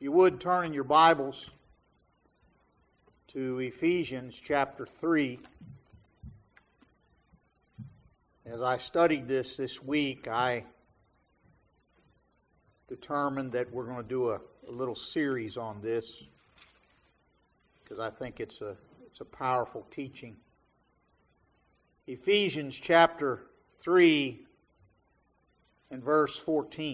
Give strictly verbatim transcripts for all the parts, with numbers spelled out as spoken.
If you would turn in your Bibles to Ephesians chapter three. As I studied this this week, I determined that we're going to do a, a little series on this because I think it's a it's a powerful teaching. Ephesians chapter three and verse fourteen.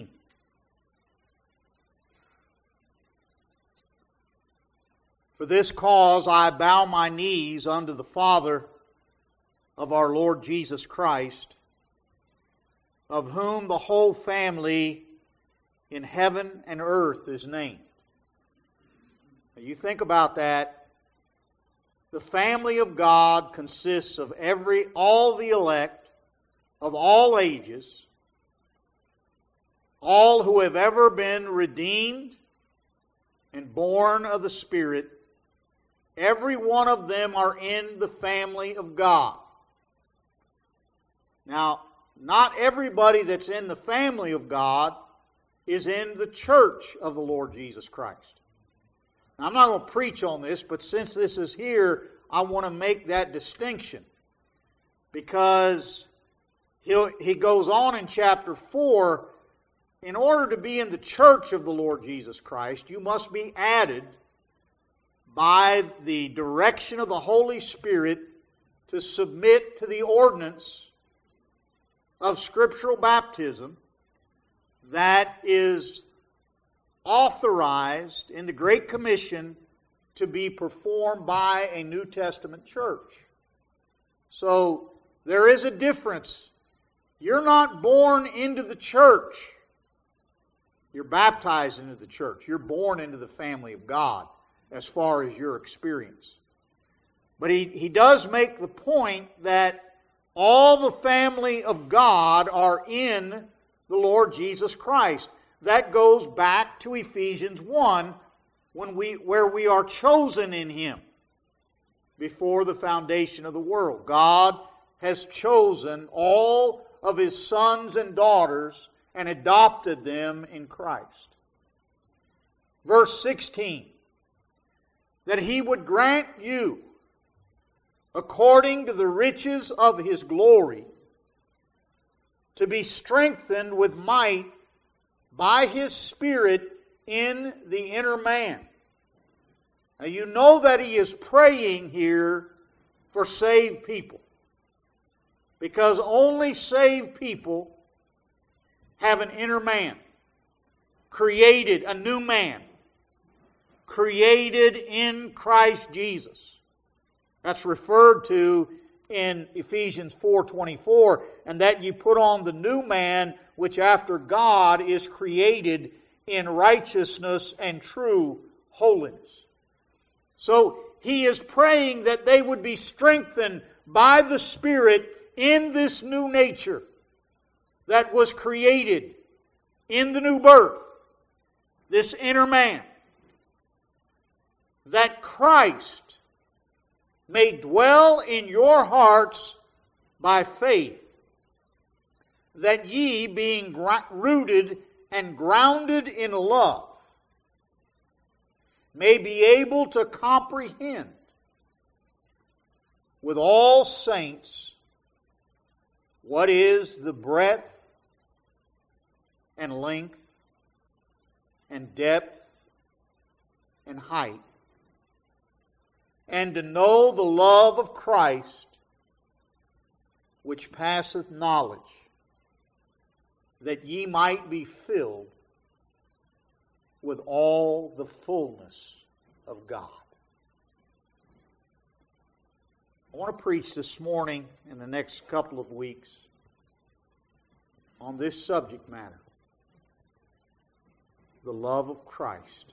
For this cause I bow my knees unto the Father of our Lord Jesus Christ, of whom the whole family in heaven and earth is named. Now you think about that. The family of God consists of every all the elect of all ages, all who have ever been redeemed and born of the Spirit. Every one of them are in the family of God. Now, not everybody that's in the family of God is in the church of the Lord Jesus Christ. Now, I'm not going to preach on this, but since this is here, I want to make that distinction. Because he'll, he goes on in chapter four, in order to be in the church of the Lord Jesus Christ, you must be added by the direction of the Holy Spirit to submit to the ordinance of scriptural baptism that is authorized in the Great Commission to be performed by a New Testament church. So there is a difference. You're not born into the church. You're baptized into the church. You're born into the family of God as far as your experience. But he, he does make the point that all the family of God are in the Lord Jesus Christ. That goes back to Ephesians one, when we, where we are chosen in Him before the foundation of the world. God has chosen all of His sons and daughters and adopted them in Christ. Verse sixteen, that He would grant you, according to the riches of His glory, to be strengthened with might by His Spirit in the inner man. Now you know that he is praying here for saved people, because only saved people have an inner man, created a new man, created in Christ Jesus. That's referred to in Ephesians four twenty-four, and that you put on the new man, which after God is created in righteousness and true holiness. So he is praying that they would be strengthened by the Spirit in this new nature that was created in the new birth, this inner man, that Christ may dwell in your hearts by faith, that ye, being rooted and grounded in love, may be able to comprehend with all saints what is the breadth and length and depth and height, and to know the love of Christ, which passeth knowledge, that ye might be filled with all the fullness of God. I want to preach this morning in the next couple of weeks on this subject matter, the love of Christ.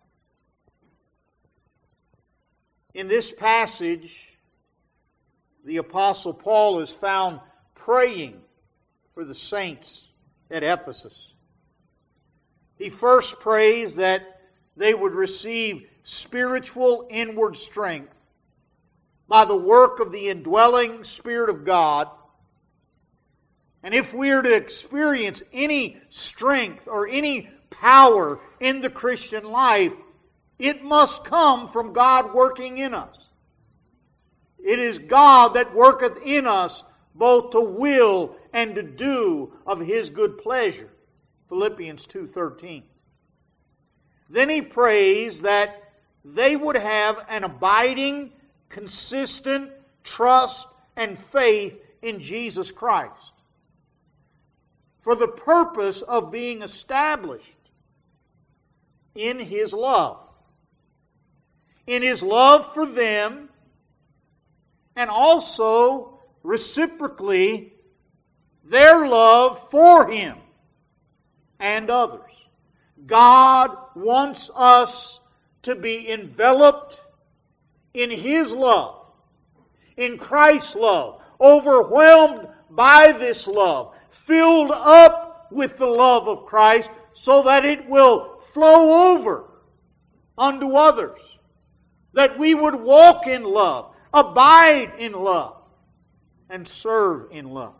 In this passage, the Apostle Paul is found praying for the saints at Ephesus. He first prays that they would receive spiritual inward strength by the work of the indwelling Spirit of God. And if we are to experience any strength or any power in the Christian life, it must come from God working in us. It is God that worketh in us both to will and to do of His good pleasure. Philippians two thirteen. Then he prays that they would have an abiding, consistent trust and faith in Jesus Christ, for the purpose of being established in His love. In His love for them, and also reciprocally their love for Him and others. God wants us to be enveloped in His love, in Christ's love, overwhelmed by this love, filled up with the love of Christ, so that it will flow over unto others. That we would walk in love, abide in love, and serve in love.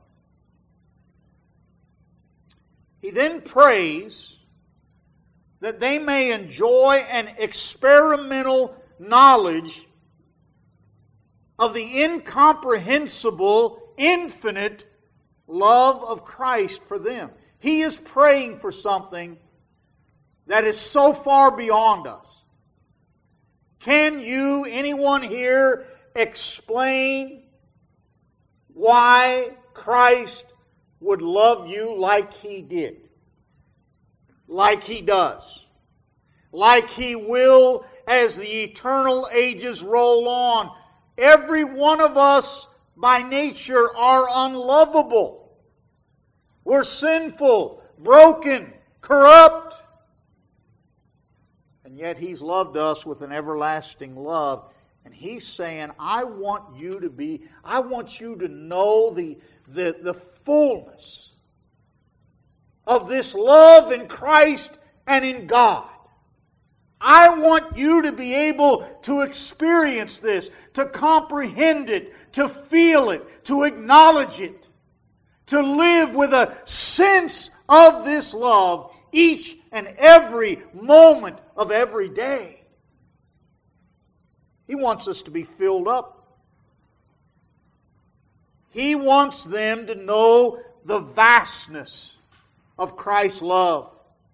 He then prays that they may enjoy an experimental knowledge of the incomprehensible, infinite love of Christ for them. He is praying for something that is so far beyond us. Can you, anyone here, explain why Christ would love you like He did? Like He does. Like He will as the eternal ages roll on. Every one of us by nature are unlovable. We're sinful, broken, corrupt. And yet He's loved us with an everlasting love. And He's saying, I want you to be, I want you to know the, the, the fullness of this love in Christ and in God. I want you to be able to experience this, to comprehend it, to feel it, to acknowledge it, to live with a sense of this love each and every moment of every day. He wants us to be filled up. He wants them to know the vastness of Christ's love.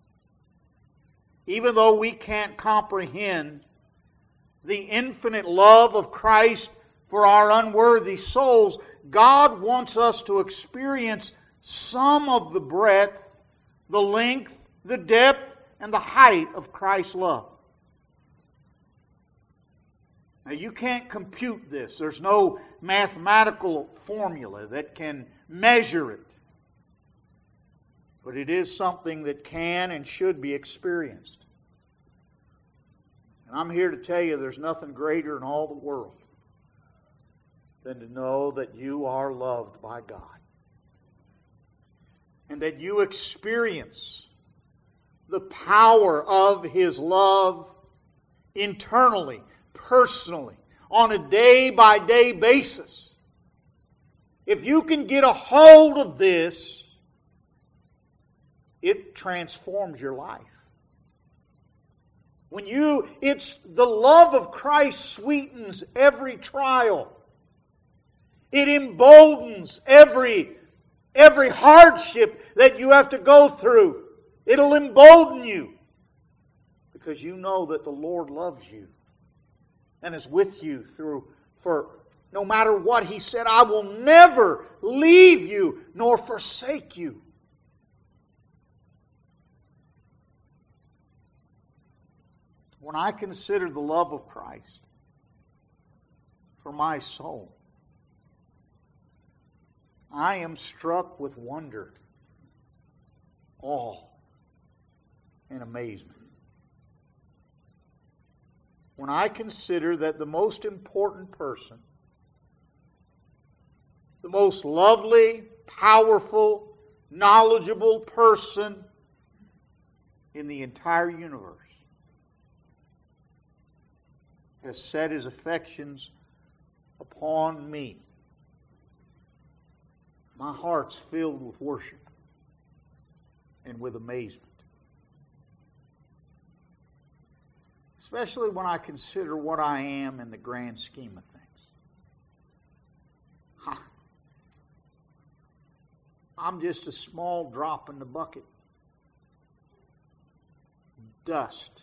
Even though we can't comprehend the infinite love of Christ for our unworthy souls, God wants us to experience some of the breadth, the length, the depth, and the height of Christ's love. Now you can't compute this. There's no mathematical formula that can measure it. But it is something that can and should be experienced. And I'm here to tell you there's nothing greater in all the world than to know that you are loved by God. And that you experience the power of His love internally, personally, on a day-by-day basis. If you can get a hold of this, it transforms your life. When you, it's the love of Christ sweetens every trial. It emboldens every, every hardship that you have to go through. It'll embolden you because you know that the Lord loves you and is with you through for no matter what. He said, I will never leave you nor forsake you. When I consider the love of Christ for my soul, I am struck with wonder, awe, and amazement. When I consider that the most important person, the most lovely, powerful, knowledgeable person in the entire universe has set His affections upon me, my heart's filled with worship and with amazement. Especially when I consider what I am in the grand scheme of things. Ha. I'm just a small drop in the bucket. Dust.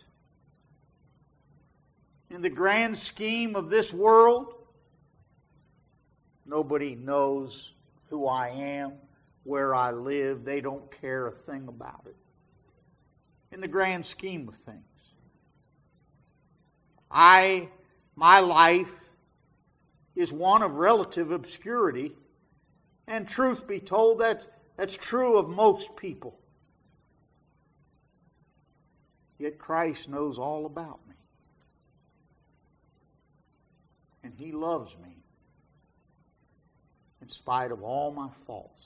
In the grand scheme of this world, nobody knows who I am, where I live. They don't care a thing about it. In the grand scheme of things. I, my life is one of relative obscurity, and truth be told, that's, that's true of most people. Yet Christ knows all about me. And He loves me in spite of all my faults,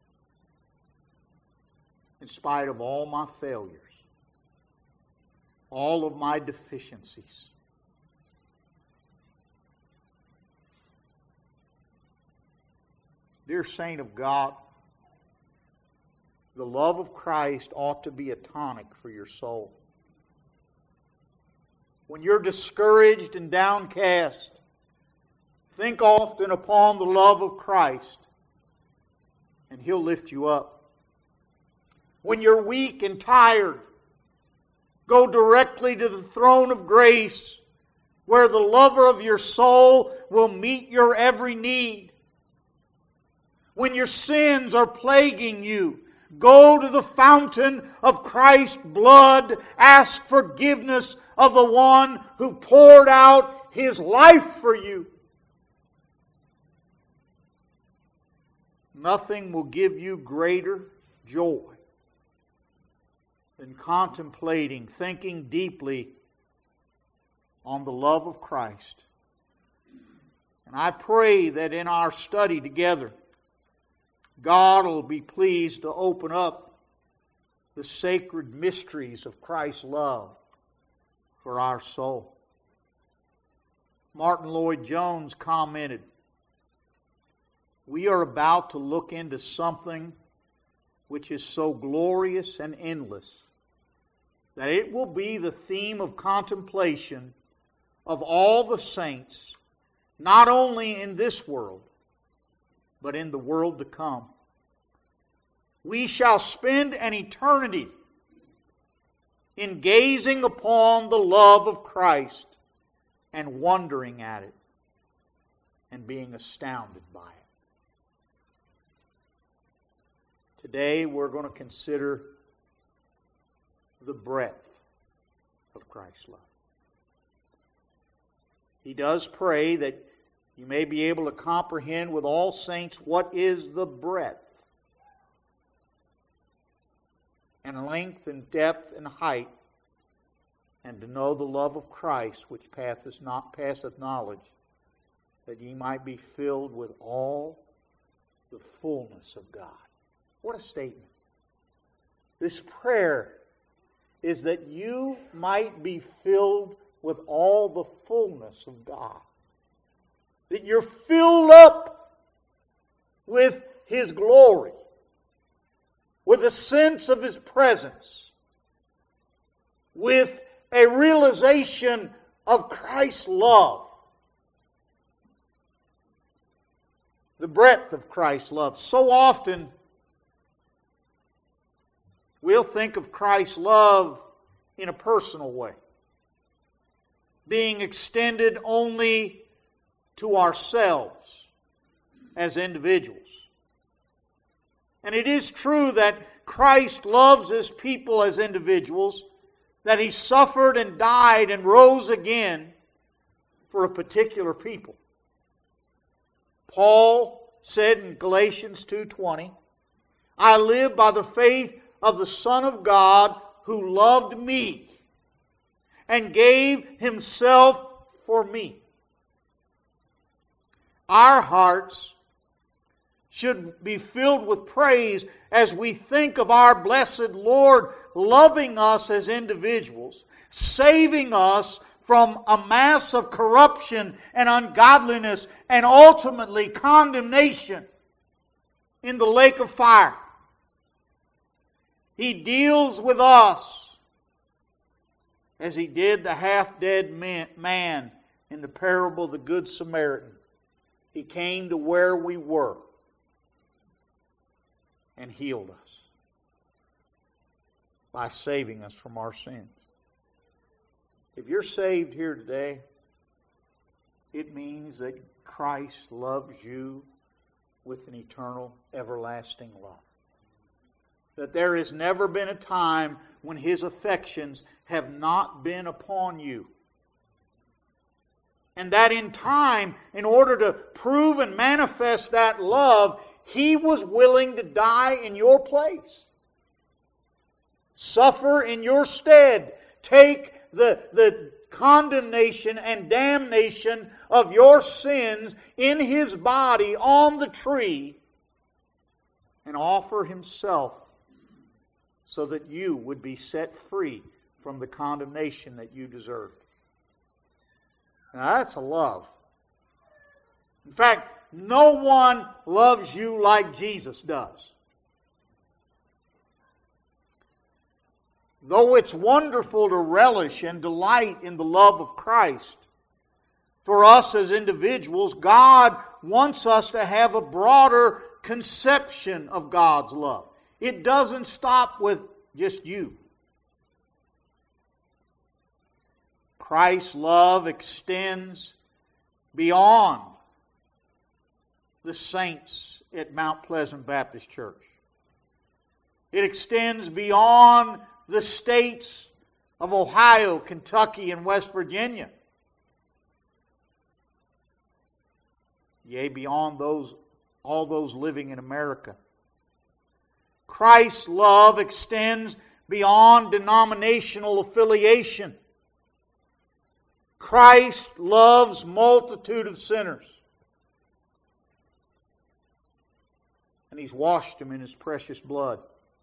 in spite of all my failures, all of my deficiencies. Dear saint of God, the love of Christ ought to be a tonic for your soul. When you're discouraged and downcast, think often upon the love of Christ, and He'll lift you up. When you're weak and tired, go directly to the throne of grace, where the lover of your soul will meet your every need. When your sins are plaguing you, go to the fountain of Christ's blood. Ask forgiveness of the one who poured out His life for you. Nothing will give you greater joy than contemplating, thinking deeply on the love of Christ. And I pray that in our study together, God will be pleased to open up the sacred mysteries of Christ's love for our soul. Martin Lloyd-Jones commented, "We are about to look into something which is so glorious and endless that it will be the theme of contemplation of all the saints, not only in this world, but in the world to come. We shall spend an eternity in gazing upon the love of Christ and wondering at it and being astounded by it." Today we're going to consider the breadth of Christ's love. He does pray that you may be able to comprehend with all saints what is the breadth and length and depth and height, and to know the love of Christ which passeth not passeth knowledge, that ye might be filled with all the fullness of God. What a statement. This prayer is that you might be filled with all the fullness of God. That you're filled up with His glory, with a sense of His presence, with a realization of Christ's love. The breadth of Christ's love. So often, we'll think of Christ's love in a personal way, being extended only to ourselves as individuals. And it is true that Christ loves His people as individuals, that He suffered and died and rose again for a particular people. Paul said in Galatians two twenty, "I live by the faith of the Son of God who loved me and gave Himself for me." Our hearts should be filled with praise as we think of our blessed Lord loving us as individuals, saving us from a mass of corruption and ungodliness and ultimately condemnation in the lake of fire. He deals with us as He did the half-dead man in the parable of the Good Samaritan. He came to where we were and healed us by saving us from our sins. If you're saved here today, it means that Christ loves you with an eternal, everlasting love. That there has never been a time when His affections have not been upon you. And that in time, in order to prove and manifest that love, He was willing to die in your place. Suffer in your stead. Take the, the condemnation and damnation of your sins in His body on the tree and offer Himself so that you would be set free from the condemnation that you deserved. Now that's a love. In fact, no one loves you like Jesus does. Though it's wonderful to relish and delight in the love of Christ, for us as individuals, God wants us to have a broader conception of God's love. It doesn't stop with just you. Christ's love extends beyond the saints at Mount Pleasant Baptist Church. It extends beyond the states of Ohio, Kentucky, and West Virginia. Yea, beyond those, all those living in America. Christ's love extends beyond denominational affiliation. Christ loves multitude of sinners. And He's washed them in His precious blood.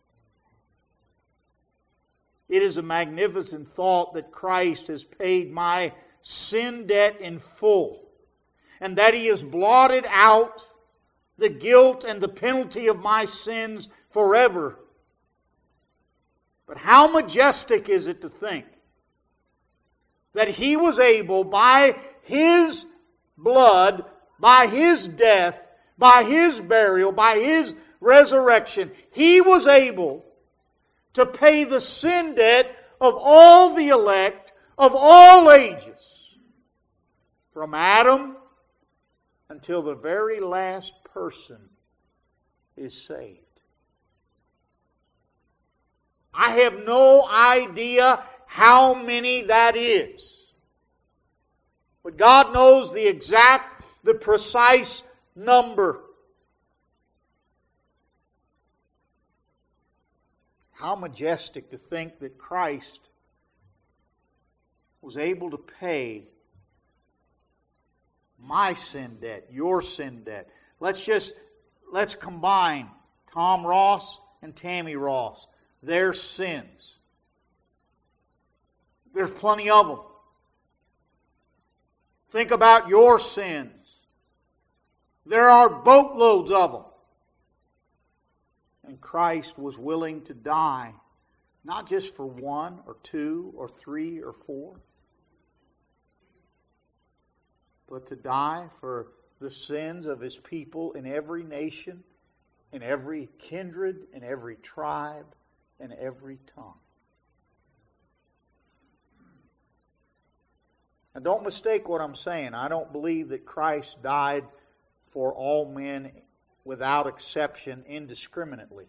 It is a magnificent thought that Christ has paid my sin debt in full, and that He has blotted out the guilt and the penalty of my sins forever. But how majestic is it to think that He was able, by His blood, by His death, by His burial, by His resurrection, He was able to pay the sin debt of all the elect of all ages, from Adam until the very last person is saved. I have no idea how many that is. But God knows the exact, the precise number. How majestic to think that Christ was able to pay my sin debt, your sin debt. Let's just, let's combine Tom Ross and Tammy Ross, their sins. There's plenty of them. Think about your sins. There are boatloads of them. And Christ was willing to die, not just for one or two or three or four, but to die for the sins of His people in every nation, in every kindred, in every tribe, and every tongue. Now don't mistake what I'm saying. I don't believe that Christ died for all men without exception, indiscriminately.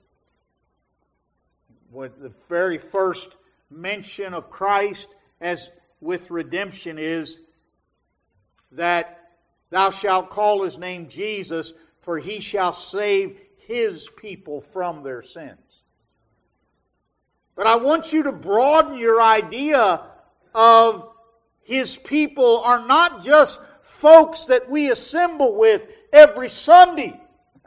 What the very first mention of Christ as with redemption is that thou shalt call His name Jesus, for He shall save His people from their sins. But I want you to broaden your idea of His people are not just folks that we assemble with every Sunday.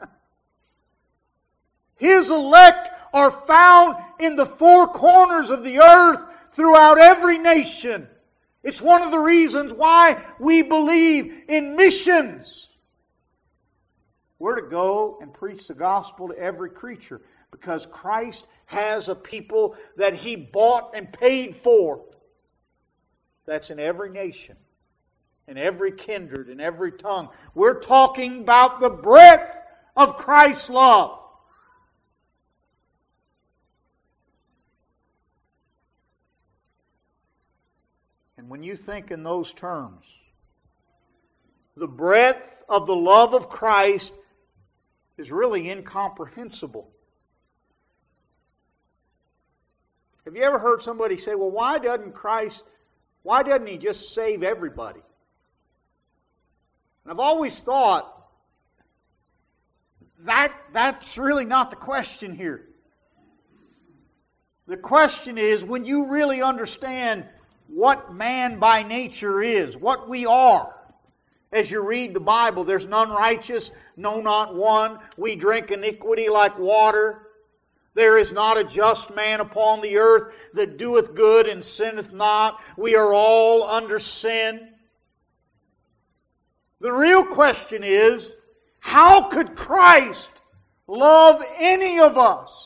His elect are found in the four corners of the earth throughout every nation. It's one of the reasons why we believe in missions. We're to go and preach the gospel to every creature because Christ has a people that He bought and paid for. that's in every nation, in every kindred, in every tongue. We're talking about the breadth of Christ's love. And when you think in those terms, the breadth of the love of Christ is really incomprehensible. Have you ever heard somebody say, well, why doesn't Christ, why doesn't He just save everybody? And I've always thought, that that's really not the question here. The question is, when you really understand what man by nature is, what we are. As you read the Bible, there's none righteous, no, not one. We drink iniquity like water. There is not a just man upon the earth that doeth good and sinneth not. We are all under sin. The real question is, how could Christ love any of us?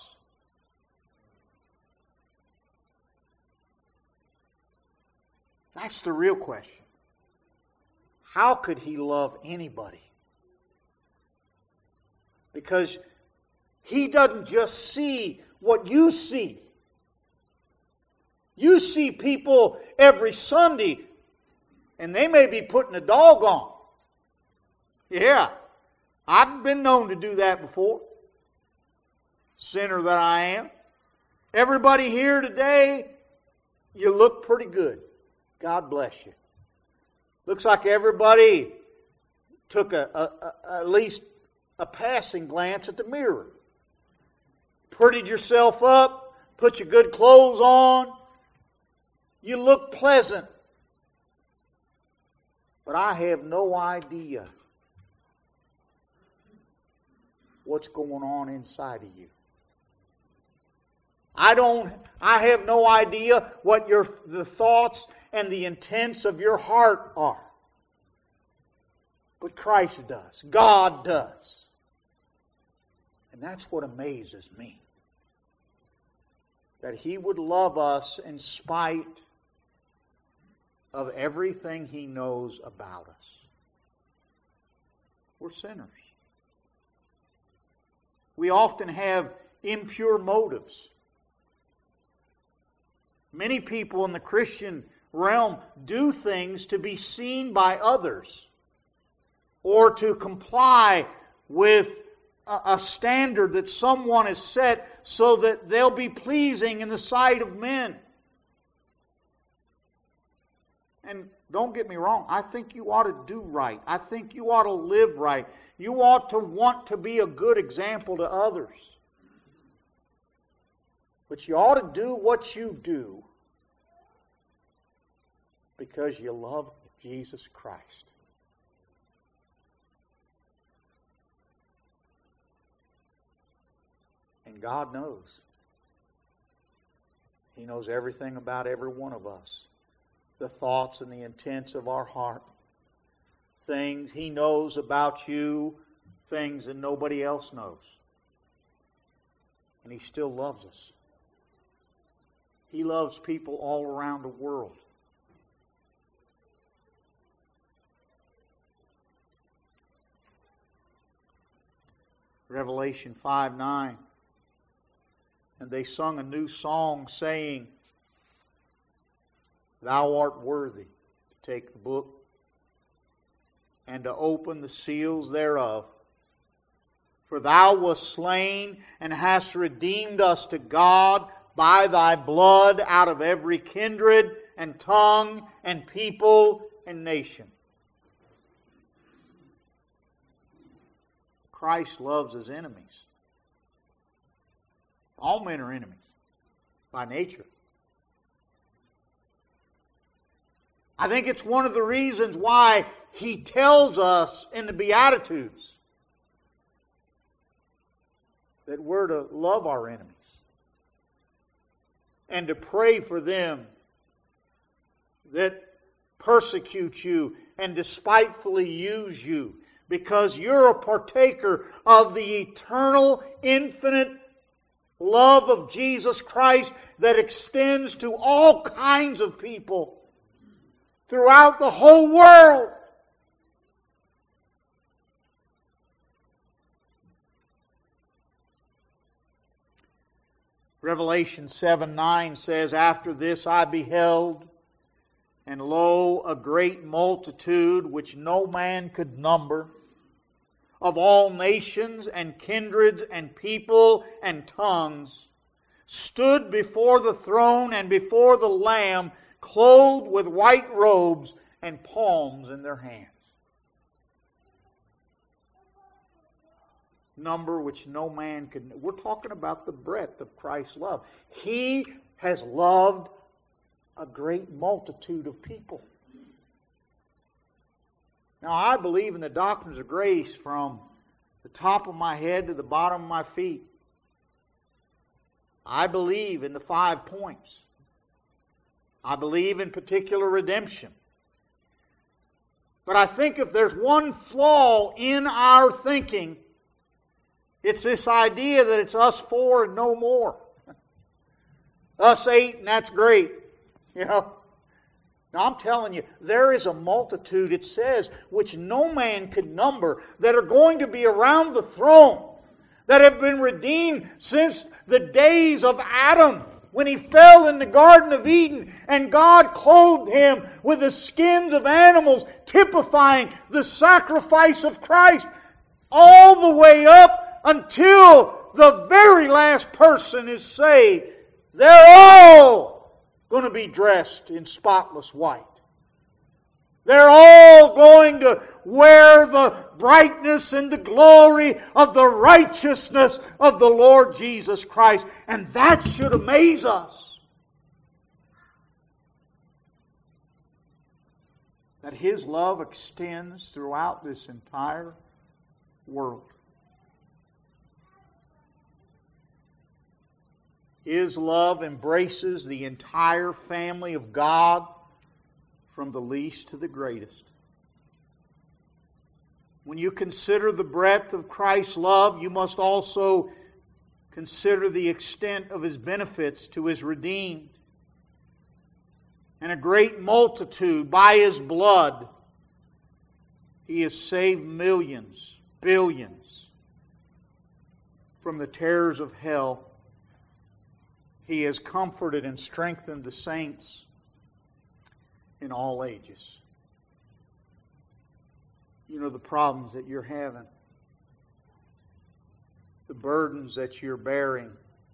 That's the real question. How could He love anybody? Because He doesn't just see what you see. You see people every Sunday, and they may be putting a dog on. Yeah, I've been known to do that before. Sinner that I am. Everybody here today, you look pretty good. God bless you. Looks like everybody took a, a, a, at least a passing glance at the mirror. Prettied yourself up, put your good clothes on. You look pleasant. But I have no idea what's going on inside of you. I don't, I have no idea what your the thoughts and the intents of your heart are. But Christ does. God does. And that's what amazes me. That He would love us in spite of everything He knows about us. We're sinners. We often have impure motives. Many people in the Christian realm do things to be seen by others or to comply with a, a standard that someone has set so that they'll be pleasing in the sight of men. And don't get me wrong, I think you ought to do right. I think you ought to live right. You ought to want to be a good example to others. But you ought to do what you do because you love Jesus Christ. And God knows. He knows everything about every one of us. The thoughts and the intents of our heart. Things He knows about you, things that nobody else knows. And He still loves us. He loves people all around the world. Revelation five nine. And they sung a new song saying, Thou art worthy to take the book and to open the seals thereof. For Thou wast slain and hast redeemed us to God by Thy blood out of every kindred and tongue and people and nation. Christ loves His enemies. All men are enemies by nature. I think it's one of the reasons why He tells us in the Beatitudes that we're to love our enemies and to pray for them that persecute you and despitefully use you, because you're a partaker of the eternal, infinite love of Jesus Christ that extends to all kinds of people. throughout the whole world. Revelation seven nine says, "After this I beheld, and lo, a great multitude which no man could number, of all nations and kindreds and people and tongues, stood before the throne and before the Lamb, clothed with white robes and palms in their hands." Number which no man could. We're talking about the breadth of Christ's love. He has loved a great multitude of people. Now, I believe in the doctrines of grace from the top of my head to the bottom of my feet. I believe in the five points. I believe in particular redemption. But I think if there's one flaw in our thinking, it's this idea that it's us four and no more. Us eight and that's great. You know. Now I'm telling you, there is a multitude, it says, which no man could number, that are going to be around the throne, that have been redeemed since the days of Adam, when he fell in the Garden of Eden, and God clothed him with the skins of animals, typifying the sacrifice of Christ, all the way up until the very last person is saved. They're all going to be dressed in spotless white. They're all going to wear the brightness and the glory of the righteousness of the Lord Jesus Christ. And that should amaze us. That His love extends throughout this entire world. His love embraces the entire family of God, from the least to the greatest. When you consider the breadth of Christ's love, you must also consider the extent of His benefits to His redeemed. And a great multitude, by His blood, He has saved millions, billions, from the terrors of hell. He has comforted and strengthened the saints in all ages. You know the problems that you're having, the burdens that you're bearing.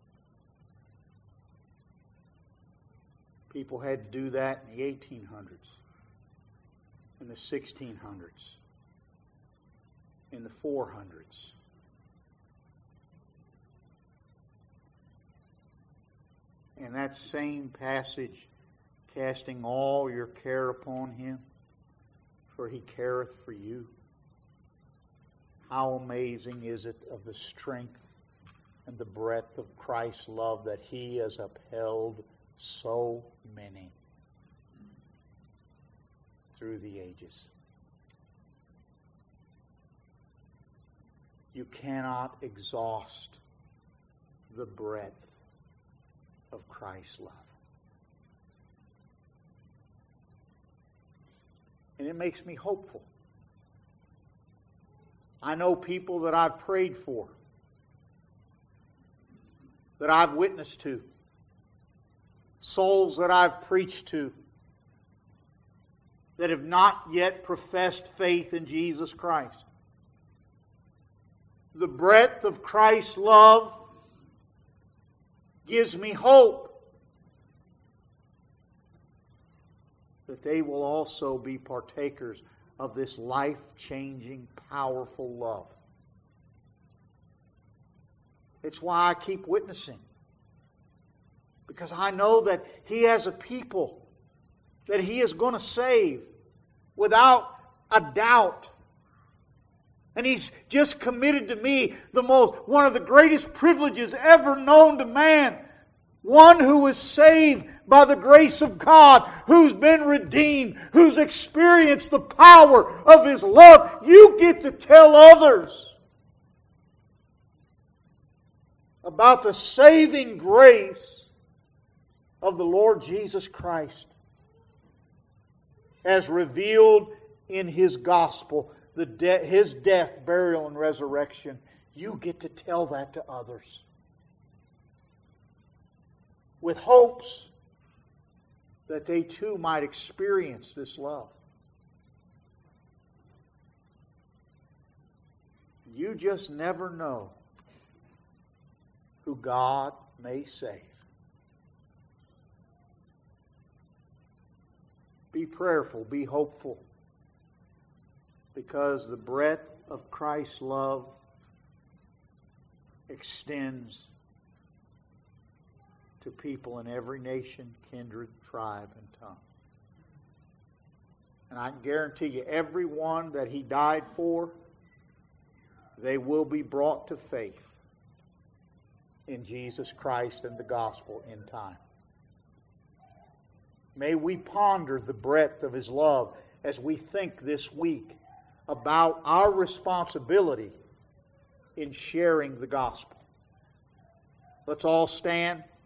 People had to do that in the eighteen hundreds, in the sixteen hundreds, in the four hundreds. And that same passage, casting all your care upon Him, for He careth for you. How amazing is it of the strength and the breadth of Christ's love that He has upheld so many through the ages. You cannot exhaust the breadth of Christ's love. And it makes me hopeful. I know people that I've prayed for, that I've witnessed to, souls that I've preached to, that have not yet professed faith in Jesus Christ. The breadth of Christ's love gives me hope that they will also be partakers of this life-changing, powerful love. It's why I keep witnessing. Because I know that He has a people that He is going to save without a doubt. And He's just committed to me the most, one of the greatest privileges ever known to man. One who is saved by the grace of God, who's been redeemed, who's experienced the power of His love. You get to tell others about the saving grace of the Lord Jesus Christ. as revealed in His gospel, the de- His death, burial, and resurrection. You get to tell that to others with hopes that they too might experience this love. You just never know who God may save. Be prayerful, be hopeful, because the breadth of Christ's love extends to people in every nation, kindred, tribe, and tongue. And I can guarantee you, everyone that He died for, they will be brought to faith in Jesus Christ and the gospel in time. May we ponder the breadth of His love as we think this week about our responsibility in sharing the gospel. Let's all stand.